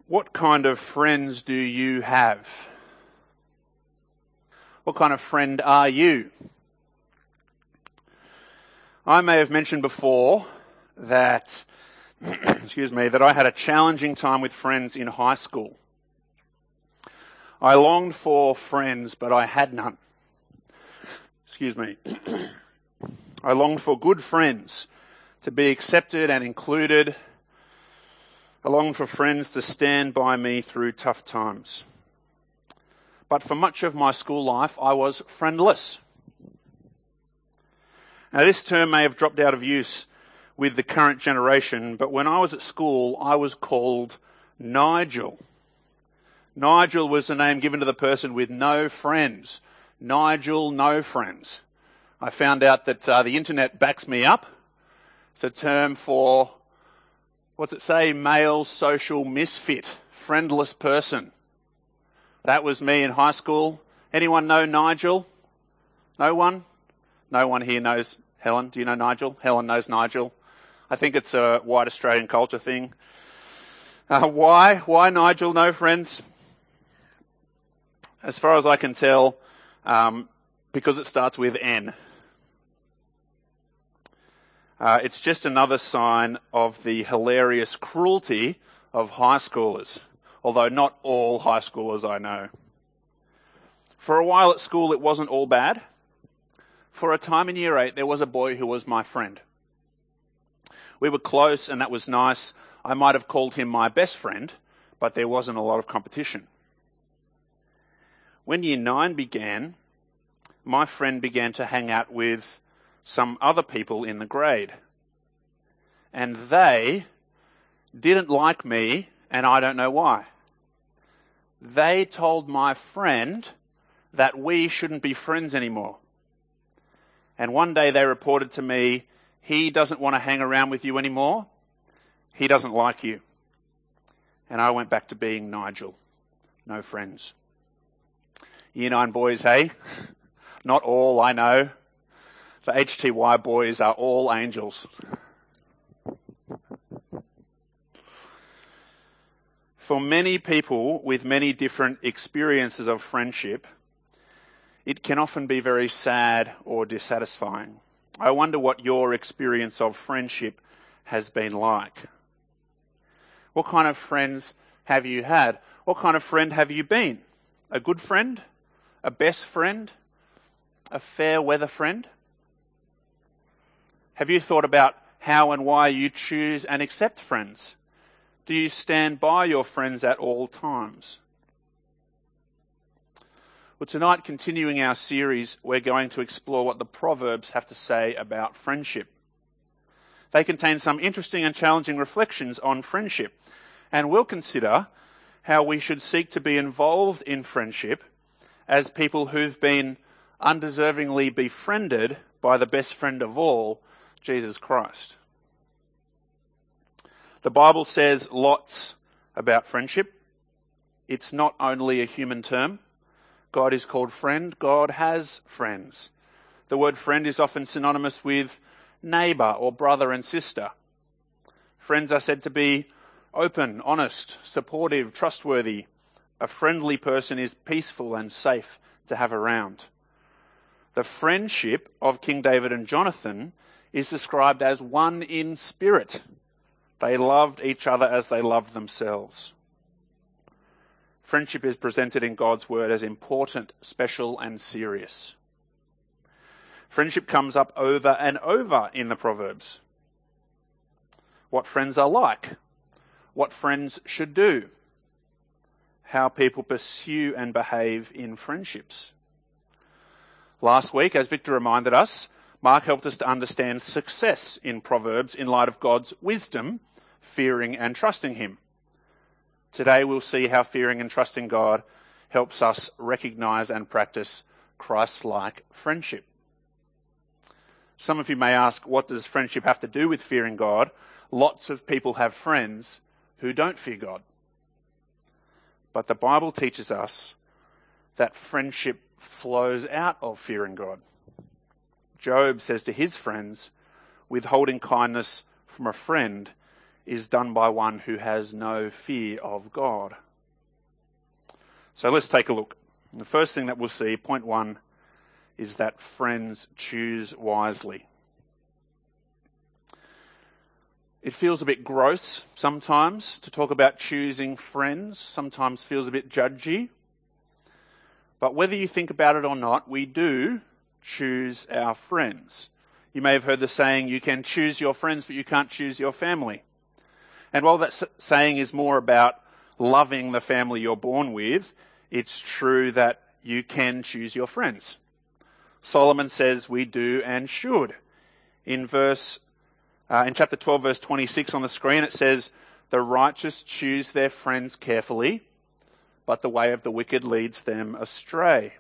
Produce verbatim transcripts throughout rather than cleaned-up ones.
What kind of friends do you have? What kind of friend are you? I may have mentioned before that, excuse me, that I had a challenging time with friends in high school. I longed for friends, but I had none. Excuse me. I longed for good friends, to be accepted and included. I longed for friends to stand by me through tough times. But for much of my school life, I was friendless. Now, this term may have dropped out of use with the current generation, but when I was at school, I was called Nigel. Nigel was the name given to the person with no friends. Nigel, no friends. I found out that uh, the internet backs me up. It's a term for, what's it say, male social misfit, friendless person. That was me in high school. Anyone know Nigel? No one? No one here knows Helen. Do you know Nigel? Helen knows Nigel. I think it's a white Australian culture thing. Uh, why? Why Nigel? No friends? As far as I can tell, um, because it starts with N. Uh, it's just another sign of the hilarious cruelty of high schoolers, although not all high schoolers I know. For a while at school, it wasn't all bad. For a time in year eight, there was a boy who was my friend. We were close and that was nice. I might have called him my best friend, but there wasn't a lot of competition. When year nine began, my friend began to hang out with some other people in the grade. And they didn't like me, and I don't know why. They told my friend that we shouldn't be friends anymore. And one day they reported to me, he doesn't want to hang around with you anymore. He doesn't like you. And I went back to being Nigel. No friends. Year nine boys, hey? Not all, I know. The H T Y boys are all angels. For many people with many different experiences of friendship, it can often be very sad or dissatisfying. I wonder what your experience of friendship has been like. What kind of friends have you had? What kind of friend have you been? A good friend? A best friend? A fair weather friend? Have you thought about how and why you choose and accept friends? Do you stand by your friends at all times? Well, tonight, continuing our series, we're going to explore what the Proverbs have to say about friendship. They contain some interesting and challenging reflections on friendship, and we'll consider how we should seek to be involved in friendship as people who've been undeservingly befriended by the best friend of all, Jesus Christ. The Bible says lots about friendship. It's not only a human term. God is called friend. God has friends. The word friend is often synonymous with neighbour or brother and sister. Friends are said to be open, honest, supportive, trustworthy. A friendly person is peaceful and safe to have around. The friendship of King David and Jonathan is described as one in spirit. They loved each other as they loved themselves. Friendship is presented in God's word as important, special, and serious. Friendship comes up over and over in the Proverbs. What friends are like, what friends should do, how people pursue and behave in friendships. Last week, as Victor reminded us, Mark helped us to understand success in Proverbs in light of God's wisdom, fearing and trusting him. Today we'll see how fearing and trusting God helps us recognise and practice Christ-like friendship. Some of you may ask, what does friendship have to do with fearing God? Lots of people have friends who don't fear God. But the Bible teaches us that friendship flows out of fearing God. Job says to his friends, withholding kindness from a friend is done by one who has no fear of God. So let's take a look. The first thing that we'll see, point one, is that friends choose wisely. It feels a bit gross sometimes to talk about choosing friends, sometimes feels a bit judgy. But whether you think about it or not, we do choose our friends. You may have heard the saying, you can choose your friends, but you can't choose your family. And while that saying is more about loving the family you're born with, it's true that you can choose your friends. Solomon says we do and should. In verse, uh, in chapter twelve, verse twenty-six on the screen, it says, the righteous choose their friends carefully, but the way of the wicked leads them astray.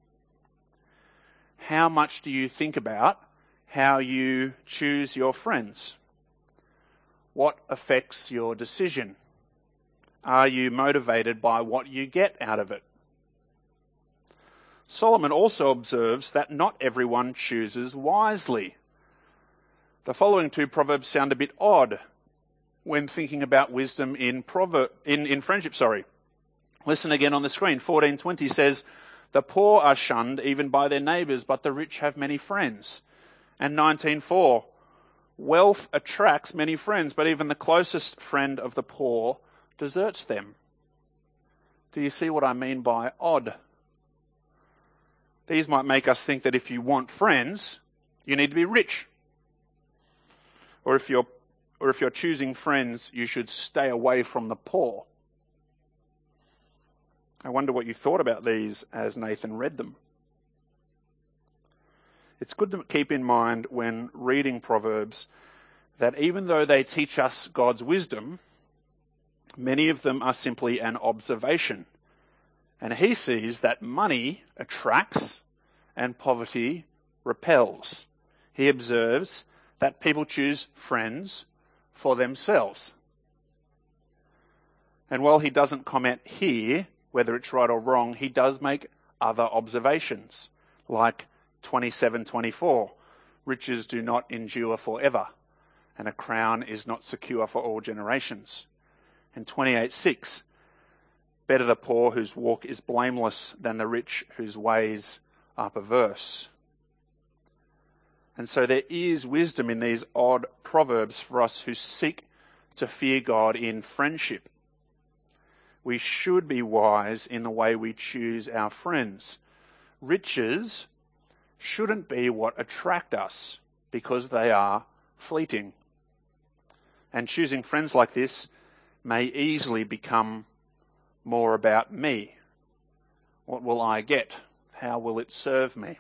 How much do you think about how you choose your friends? What affects your decision? Are you motivated by what you get out of it? Solomon also observes that not everyone chooses wisely. The following two proverbs sound a bit odd when thinking about wisdom in proverb, in, in friendship, sorry. Listen again on the screen. fourteen twenty says, the poor are shunned even by their neighbours, but the rich have many friends. And nineteen four, wealth attracts many friends, but even the closest friend of the poor deserts them. Do you see what I mean by odd? These might make us think that if you want friends, you need to be rich. Or if you're, or if you're choosing friends, you should stay away from the poor. I wonder what you thought about these as Nathan read them. It's good to keep in mind when reading Proverbs that even though they teach us God's wisdom, many of them are simply an observation. And he sees that money attracts and poverty repels. He observes that people choose friends for themselves. And while he doesn't comment here whether it's right or wrong, he does make other observations, like twenty-seven twenty-four, riches do not endure forever, and a crown is not secure for all generations. And twenty-eight six, better the poor whose walk is blameless than the rich whose ways are perverse. And so there is wisdom in these odd proverbs for us who seek to fear God in friendship. We should be wise in the way we choose our friends. Riches shouldn't be what attract us because they are fleeting. And choosing friends like this may easily become more about me. What will I get? How will it serve me?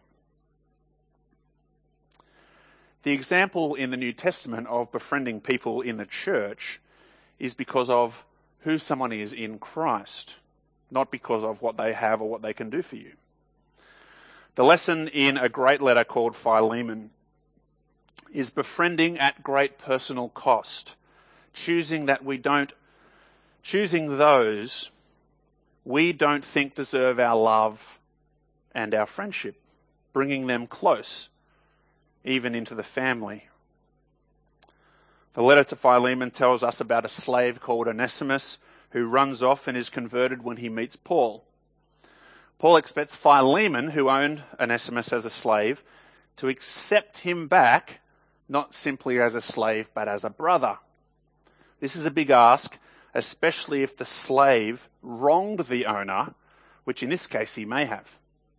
The example in the New Testament of befriending people in the church is because of who someone is in Christ, not because of what they have or what they can do for you. The lesson in a great letter called Philemon is befriending at great personal cost, choosing that we don't, choosing those we don't think deserve our love and our friendship, bringing them close, even into the family. The letter to Philemon tells us about a slave called Onesimus who runs off and is converted when he meets Paul. Paul expects Philemon, who owned Onesimus as a slave, to accept him back, not simply as a slave, but as a brother. This is a big ask, especially if the slave wronged the owner, which in this case he may have.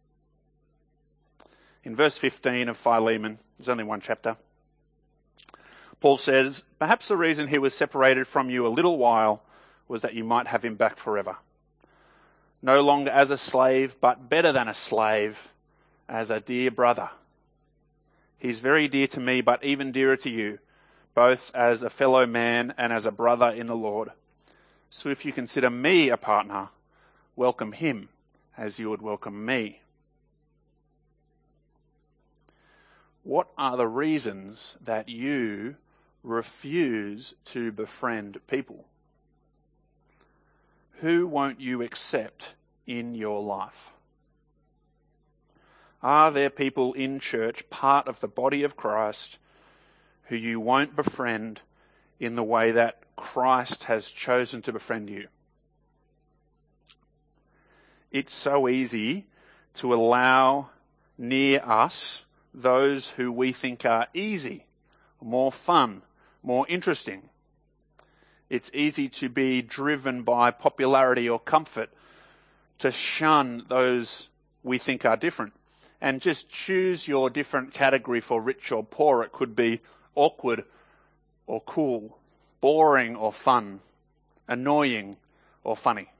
In verse fifteen of Philemon, there's only one chapter, Paul says, perhaps the reason he was separated from you a little while was that you might have him back forever. No longer as a slave, but better than a slave, as a dear brother. He's very dear to me, but even dearer to you, both as a fellow man and as a brother in the Lord. So if you consider me a partner, welcome him as you would welcome me. What are the reasons that you refuse to befriend people? Who won't you accept in your life? Are there people in church, part of the body of Christ, who you won't befriend in the way that Christ has chosen to befriend you. It's so easy to allow near us those who we think are easy, more fun, more interesting. It's easy to be driven by popularity or comfort, to shun those we think are different, and just choose your different category for rich or poor. It could be awkward or cool, boring or fun, annoying or funny.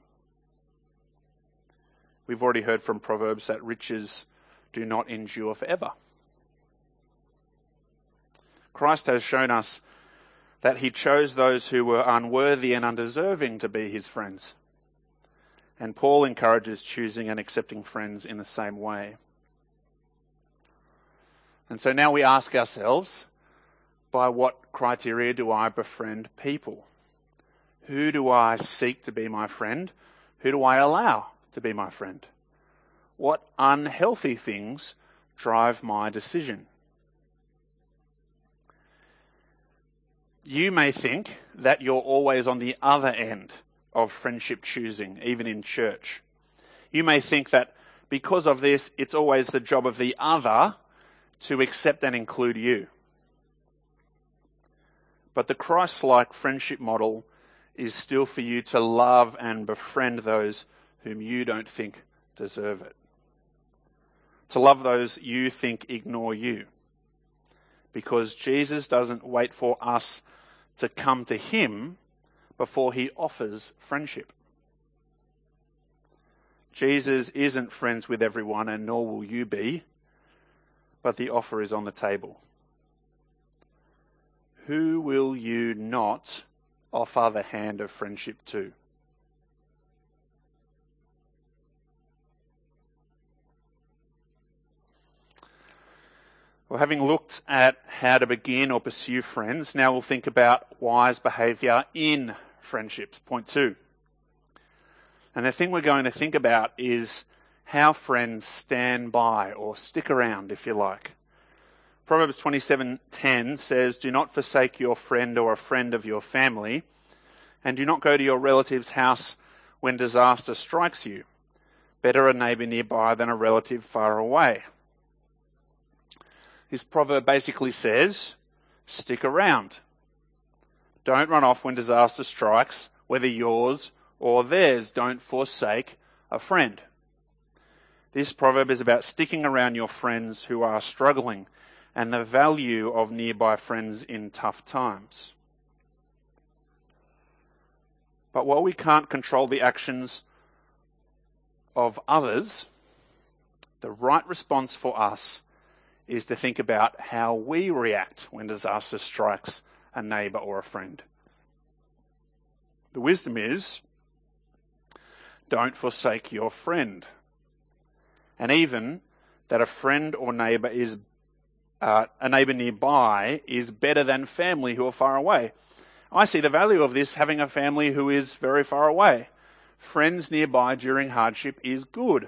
We've already heard from Proverbs that riches do not endure forever. Christ has shown us that he chose those who were unworthy and undeserving to be his friends. And Paul encourages choosing and accepting friends in the same way. And so now we ask ourselves, by what criteria do I befriend people? Who do I seek to be my friend? Who do I allow to be my friend? What unhealthy things drive my decision? You may think that you're always on the other end of friendship choosing, even in church. You may think that because of this, it's always the job of the other to accept and include you. But the Christ-like friendship model is still for you to love and befriend those whom you don't think deserve it. To love those you think ignore you. Because Jesus doesn't wait for us to come to him before he offers friendship. Jesus isn't friends with everyone, and nor will you be, but the offer is on the table. Who will you not offer the hand of friendship to? Well, having looked at how to begin or pursue friends, now we'll think about wise behaviour in friendships. Point two. And the thing we're going to think about is how friends stand by or stick around, if you like. Proverbs twenty-seven ten says, "Do not forsake your friend or a friend of your family, and do not go to your relative's house when disaster strikes you. Better a neighbour nearby than a relative far away." This proverb basically says, stick around. Don't run off when disaster strikes, whether yours or theirs. Don't forsake a friend. This proverb is about sticking around your friends who are struggling and the value of nearby friends in tough times. But while we can't control the actions of others, the right response for us is to think about how we react when disaster strikes a neighbour or a friend. The wisdom is, don't forsake your friend. And even that a friend or neighbour is uh, a neighbour nearby is better than family who are far away. I see the value of this having a family who is very far away. Friends nearby during hardship is good.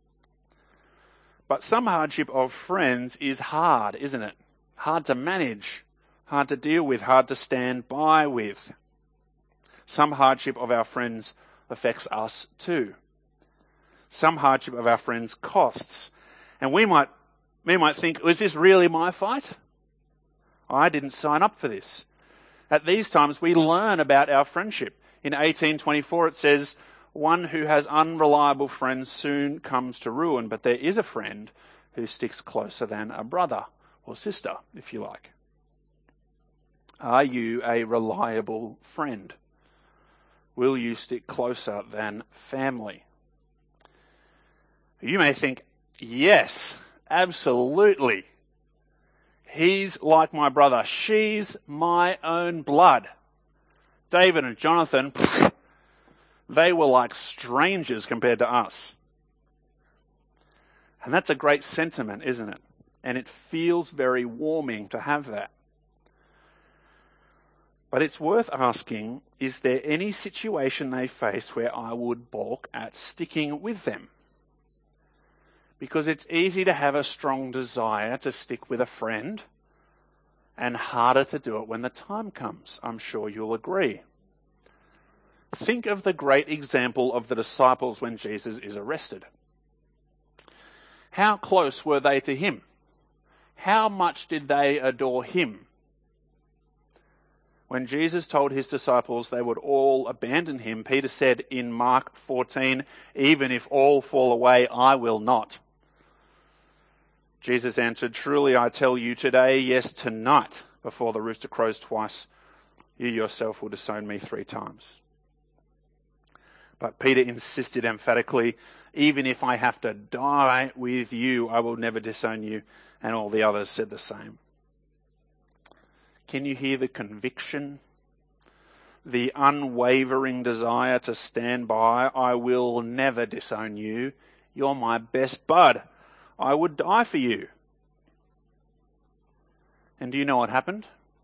But some hardship of friends is hard, isn't it? Hard to manage, hard to deal with, hard to stand by with. Some hardship of our friends affects us too. Some hardship of our friends costs. And we might, we might think, is this really my fight? I didn't sign up for this. At these times, we learn about our friendship. In eighteen twenty-four, it says, "One who has unreliable friends soon comes to ruin, but there is a friend who sticks closer than a brother," or sister, if you like. Are you a reliable friend? Will you stick closer than family? You may think, yes, absolutely. He's like my brother. She's my own blood. David and Jonathan, they were like strangers compared to us. And that's a great sentiment, isn't it? And it feels very warming to have that. But it's worth asking, is there any situation they face where I would balk at sticking with them? Because it's easy to have a strong desire to stick with a friend and harder to do it when the time comes. I'm sure you'll agree. Think of the great example of the disciples when Jesus is arrested. How close were they to him? How much did they adore him? When Jesus told his disciples they would all abandon him, Peter said in Mark fourteen, "Even if all fall away, I will not." Jesus answered, "Truly I tell you today, yes, tonight, before the rooster crows twice, you yourself will disown me three times." But Peter insisted emphatically, "Even if I have to die with you, I will never disown you." And all the others said the same. Can you hear the conviction? The unwavering desire to stand by. I will never disown you. You're my best bud. I would die for you. And do you know what happened?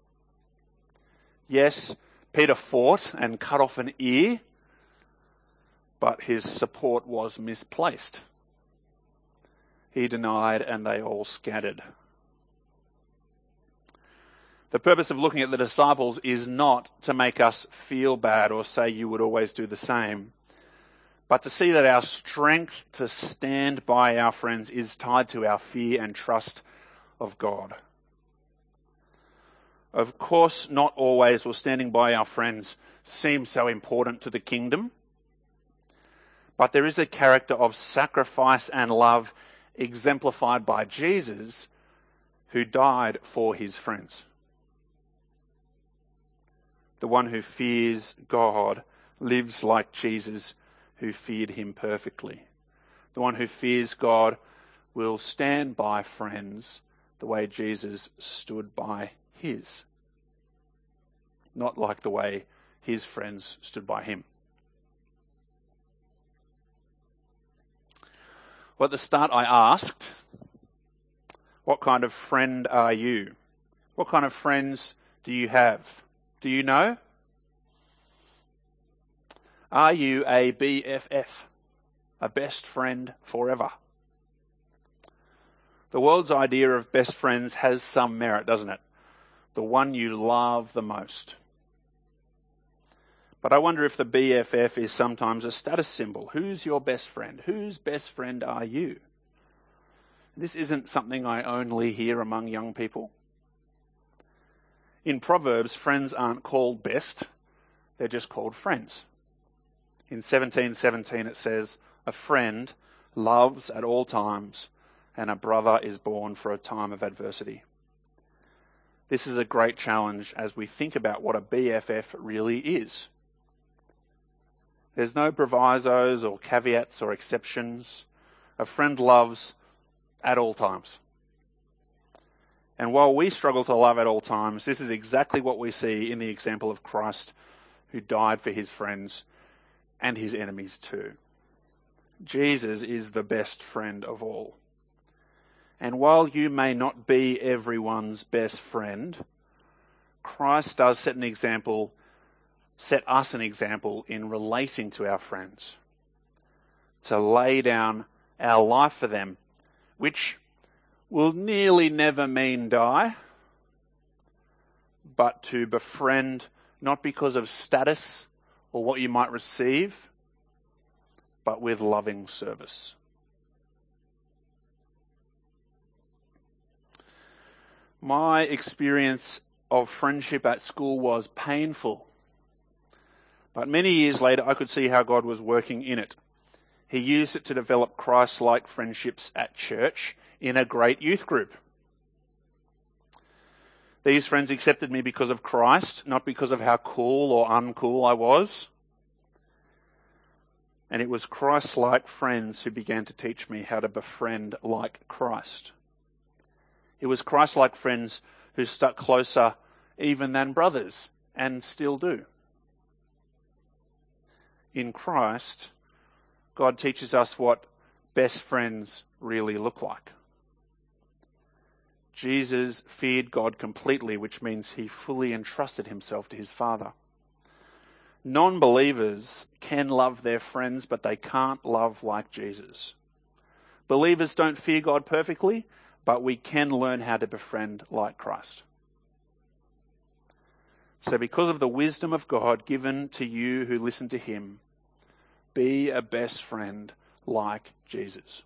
Yes, Peter fought and cut off an ear, but his support was misplaced. He denied and they all scattered. The purpose of looking at the disciples is not to make us feel bad or say you would always do the same, but to see that our strength to stand by our friends is tied to our fear and trust of God. Of course, not always will standing by our friends seem so important to the kingdom, but there is a character of sacrifice and love exemplified by Jesus, who died for his friends. The one who fears God lives like Jesus, who feared him perfectly. The one who fears God will stand by friends the way Jesus stood by his, not like the way his friends stood by him. Well, at the start I asked, what kind of friend are you? What kind of friends do you have? Do you know? Are you a B F F, a best friend forever? The world's idea of best friends has some merit, doesn't it? The one you love the most. But I wonder if the B F F is sometimes a status symbol. Who's your best friend? Whose best friend are you? This isn't something I only hear among young people. In Proverbs, friends aren't called best, they're just called friends. In seventeen seventeen it says, "A friend loves at all times, and a brother is born for a time of adversity." This is a great challenge as we think about what a B F F really is. There's no provisos or caveats or exceptions. A friend loves at all times. And while we struggle to love at all times, this is exactly what we see in the example of Christ, who died for his friends and his enemies too. Jesus is the best friend of all. And while you may not be everyone's best friend, Christ does set an example, set us an example in relating to our friends, to lay down our life for them, which will nearly never mean die, but to befriend not because of status or what you might receive, but with loving service. My experience of friendship at school was painful, but many years later I could see how God was working in it. He used it to develop Christ-like friendships at church in a great youth group. These friends accepted me because of Christ, not because of how cool or uncool I was. And it was Christ-like friends who began to teach me how to befriend like Christ. It was Christ-like friends who stuck closer even than brothers, and still do. In Christ, God teaches us what best friends really look like. Jesus feared God completely, which means he fully entrusted himself to his Father. Non-believers can love their friends, but they can't love like Jesus. Believers don't fear God perfectly, but we can learn how to befriend like Christ. So because of the wisdom of God given to you who listen to him, be a best friend like Jesus.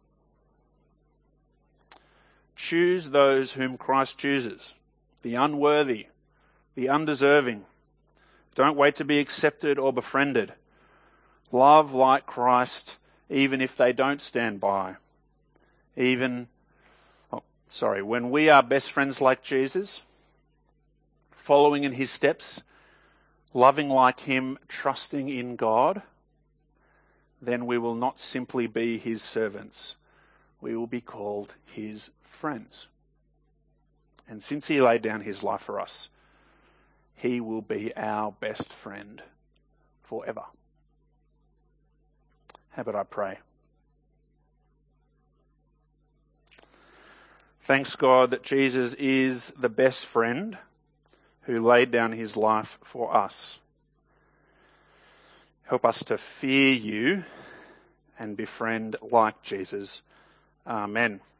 Choose those whom Christ chooses, the unworthy, the undeserving. Don't wait to be accepted or befriended. Love like Christ, even if they don't stand by. Even, oh, sorry, when we are best friends like Jesus, following in his steps, loving like him, trusting in God, then we will not simply be his servants. We will be called his friends. And since he laid down his life for us, he will be our best friend forever. How about I pray? Thanks, God, that Jesus is the best friend who laid down his life for us. Help us to fear you and befriend like Jesus. Amen.